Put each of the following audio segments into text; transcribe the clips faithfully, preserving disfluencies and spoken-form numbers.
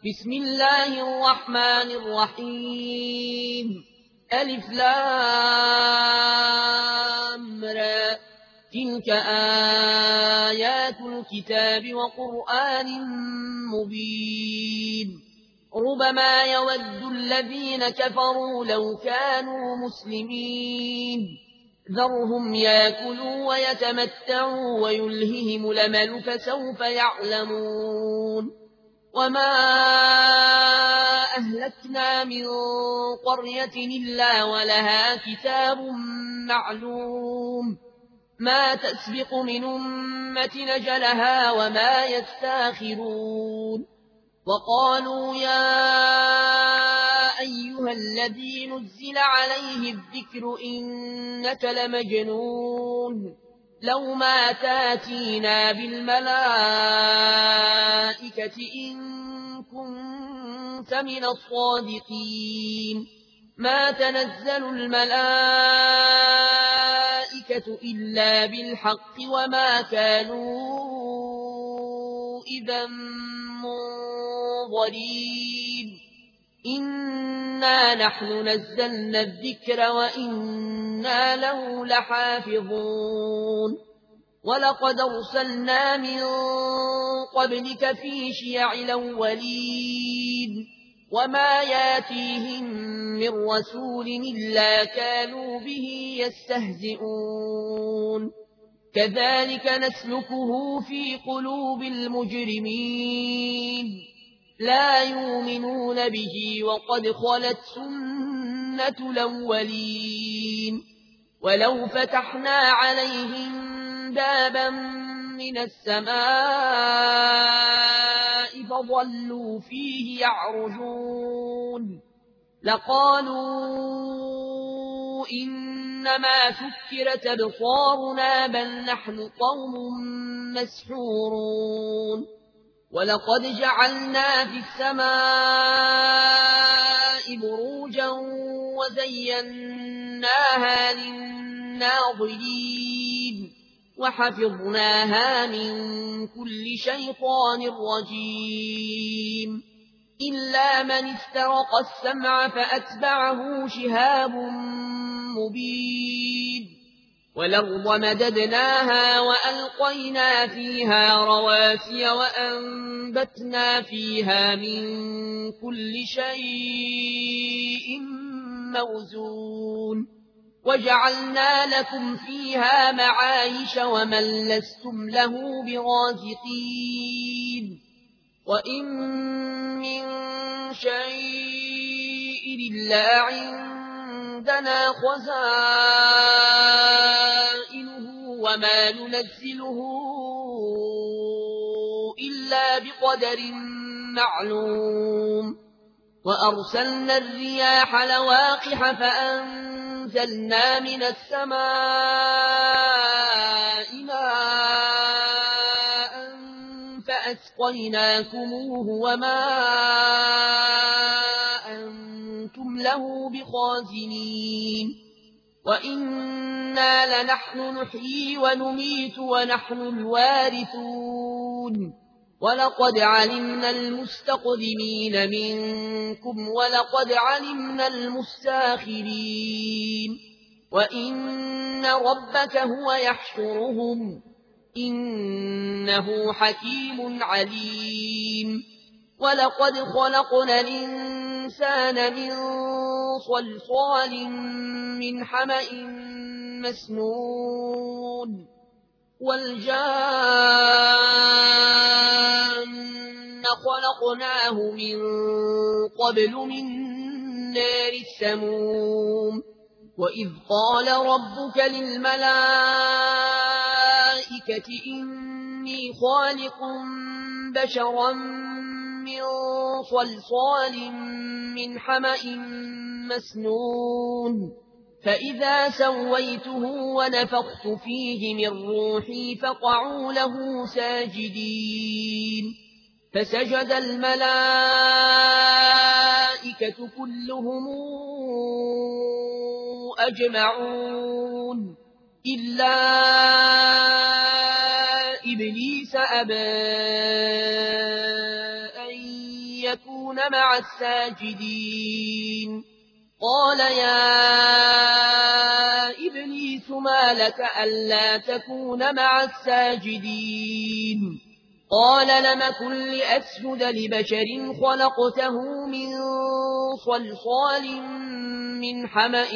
بسم الله الرحمن الرحيم ألف لام را تلك آيات الكتاب وقرآن مبين ربما يود الذين كفروا لو كانوا مسلمين ذرهم ياكلوا ويتمتعوا ويلههم الأمل فسوف يعلمون وما أهلكنا من قرية إلا ولها كتاب معلوم ما تسبق من أمة نجلها وما يستاخرون وقالوا يا أيها الذي نزل عليه الذكر إنك لمجنون لو ما تاتينا بالملائكة إن كنت من الصادقين ما تنزل الملائكة إلا بالحق وما كانوا إذا منظرين إنا نحن نزلنا الذكر وإنا له لحافظون ولقد أرسلنا من قبلك في شيع الأولين وما ياتيهم من رسول إلا كانوا به يستهزئون كذلك نسلكه في قلوب المجرمين لا يؤمنون به وقد خلت سنة الأولين ولو فتحنا عليهم بابا من السماء فظلوا فيه يعرجون لقالوا إنما سكرت أبصارنا بل نحن قوم مسحورون ولقد جعلنا في السماء بروجا وزيناها للناظرين وحفظناها من كل شيطان رجيم إلا من استرق السمع فأتبعه شهاب مبين والأرض مددناها وألقينا فيها رواسي وأنبتنا فيها من كل شيء موزون وجعلنا لكم فيها معايش ومن لستم له برازقين وإن من شيء إلا عندنا خزائنه وما ننزله إلا بقدر معلوم وأرسلنا الرياح لواقح فأنزلنا من السماء ماء فأسقيناكموه وما أنتم له بخازنين وإنا لنحن نحيي ونميت ونحن الوارثون ولقد علمنا المستقدمين منكم ولقد علمنا المستاخرين وإن ربك هو يحشرهم إنه حكيم عليم ولقد خلقنا الإنسان من صلصال من حمأ مسنون والجان خلقناه من قبل من نار السموم وإذ قال ربك للملائكة إني خالق بشرا من صلصال من حمأ مسنون فإذا سويته ونفخت فيه من روحي فقعوا له ساجدين فسجد الملائكة كلهم أجمعون إلا إبليس أبى أن ليكون مع الساجدين قال يا إبليس ما لك ألا تكون مع الساجدين قال لم كن لأسجد لبشر خلقته من صلصال من حمأ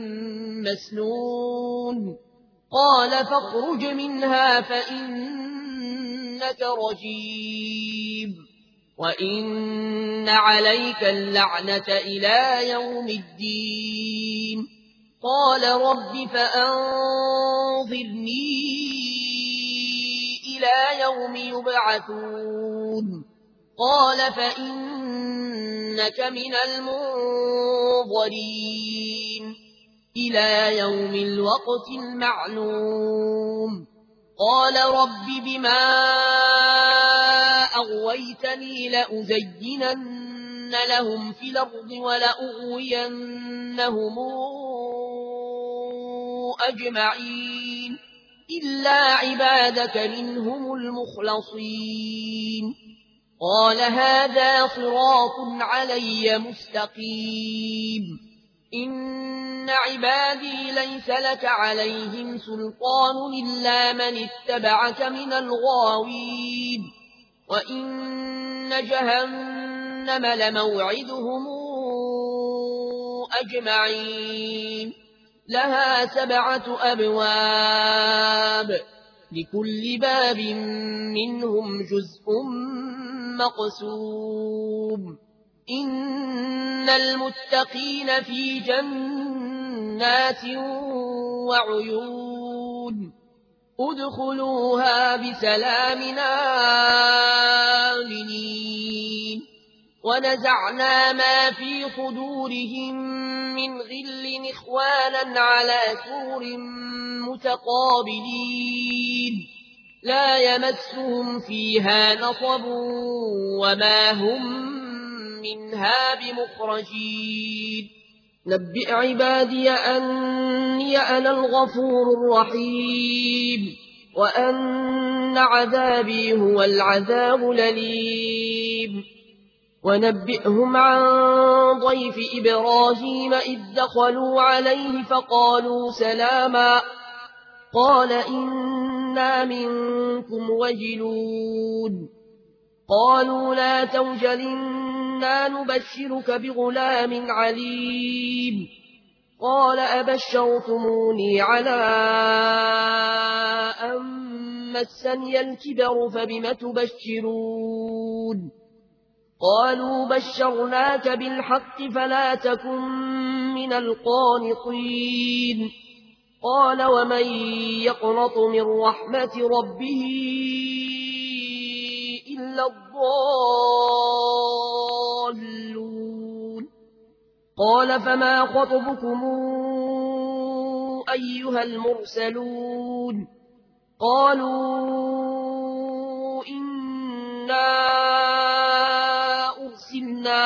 مسنون قال فاخرج منها فإنك رجيم وإن عليك اللعنة إلى يوم الدين قال رب فأنظرني إلى يوم يبعثون قال فإنك من المنظرين إلى يوم الوقت المعلوم قال رب بما أغويتني لأزينن لهم في الأرض ولأغوينهم أجمعين إلا عبادك منهم المخلصين قال هذا صراط علي مستقيم إن عبادي ليس لك عليهم سلطان إلا من اتبعك من الغاوين وإن جهنم لموعدهم أجمعين لها سبعة أبواب لكل باب منهم جزء مقسوم إن المتقين في جنات وعيون ادخلوها بسلام آمنين ونزعنا ما في صدورهم من غل إخوانا على سور متقابلين لا يمسهم فيها نصب وما هم منها بمخرجين نبئ عبادي أني أنا الغفور الرحيم وأن عذابي هو العذاب الأليم ونبئهم عن ضيف إبراهيم إذ دخلوا عليه فقالوا سلاما قال إنا منكم وجلون قالوا لا توجل إنا نبشرك بغلام عليم قال أبشرتموني على أن مسني الكبر فبم تبشرون قالوا بشرناك بالحق فلا تكن من القانطين قال ومن يقنط من رحمة ربه إلا الضالون قال فما خطبكم أيها المرسلون قالوا إنا أرسلنا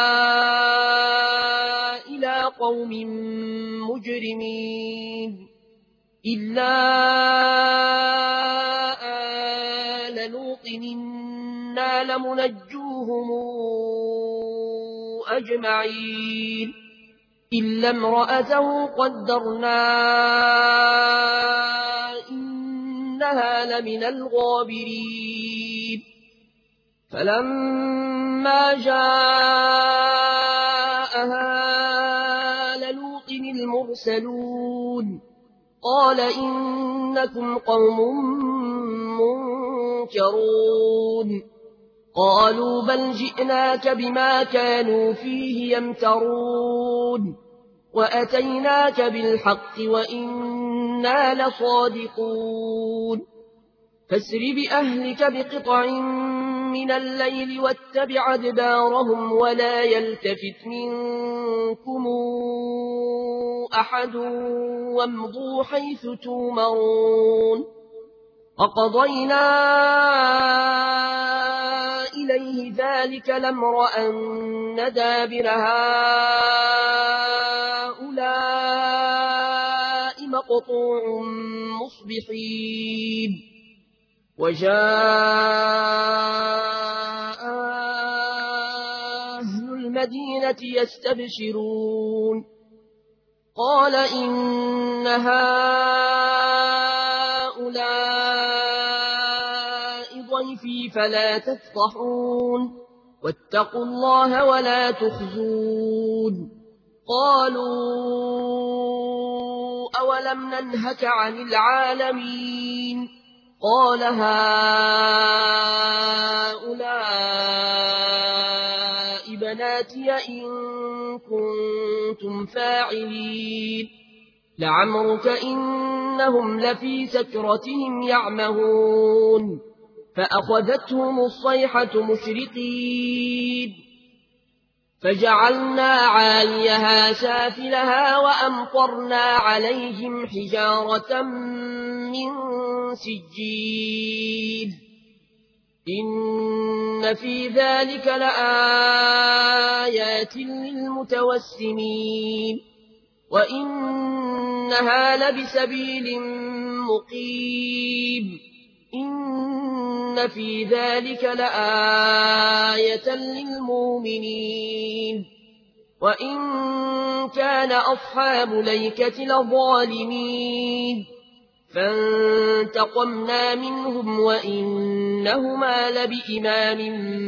إلى قوم مجرمين إلا آل لوط إنا لمنجوهم أجمعين إلا امرأته قدرنا إنها لمن الغابرين فلما جاءها لوط المرسلون قال إنكم قوم منكرون قالوا بل جئناك بما كانوا فيه يمترون وأتيناك بالحق وإنا لصادقون فاسر بأهلك بقطع من الليل واتبع أدبارهم ولا يلتفت منكم أحد وامضوا حيث تومرون وقضينا إليه ذلك الأمر أن دابر هؤلاء مقطوع مصبحين وجاء المدينة يستبشرون قال إن هؤلاء ضيفي فلا تفضحون واتقوا الله ولا تخزون قالوا أولم ننهك عن العالمين قال هؤلاء بناتي إن كنتم فاعلين لعمرك إنهم لفي سكرتهم يعمهون فأخذتهم الصيحة مشرقين فجعلنا عاليها سافلها وأمطرنا عليهم حجارة من سجيل إن في ذلك لآيات للمتوسمين وإنها لبسبيل مقيم إن في ذلك لآية للمؤمنين وإن كان أصحاب ليكة لظالمين فانتقمنا منهم وإنهما لبإمام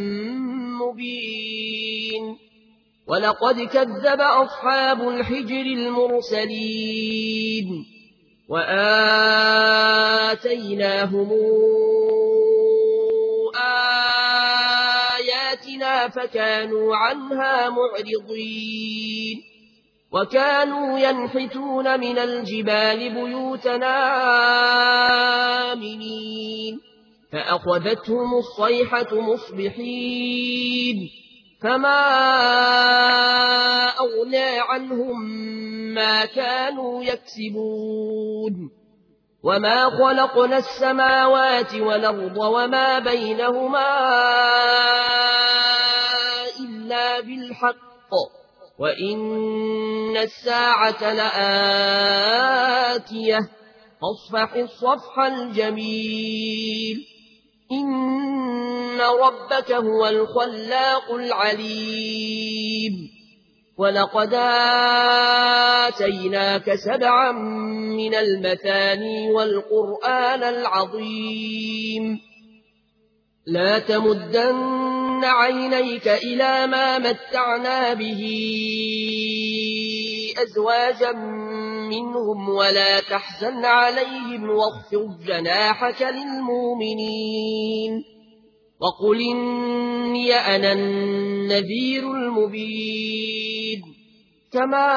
مبين ولقد كذب أصحاب الحجر المرسلين وآتيناهم آياتنا فكانوا عنها معرضين وكانوا ينحتون من الجبال بيوتنا آمنين فأخذتهم الصيحة مصبحين فما أغنى عنهم ما كانوا يكسبون وما خلقنا السماوات والأرض وما بينهما إلا بالحق وإن الساعة لآتية فاصفح الصفح الجميل إن ربك هو الخلاق العليم ولقد آتيناك سبعا من المثاني والقرآن العظيم لا تمدن عينيك إلى ما متعنا به أزواجا منهم ولا تحزن عليهم واخفض جناحك للمؤمنين وقل إني أنا النذير المبين كما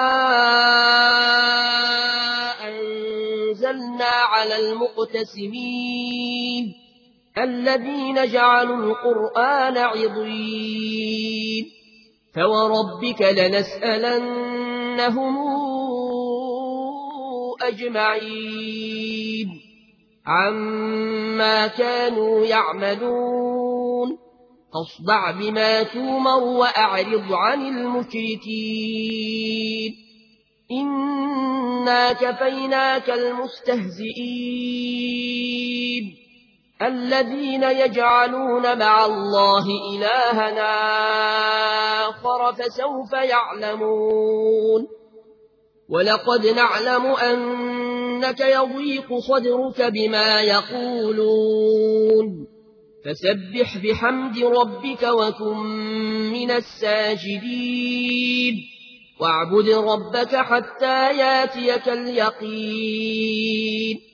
أنزلنا على المقتسمين الذين جعلوا القرآن عضين فوربك لنسألنهم أجمعين عما كانوا يعملون فاصدع بما تومر وأعرض عن المشركين إنا كفيناك المستهزئين الذين يجعلون مع الله إلهنا آخر فسوف يعلمون ولقد نعلم أنك يضيق صدرك بما يقولون فسبح بحمد ربك وكن من الساجدين واعبد ربك حتى ياتيك اليقين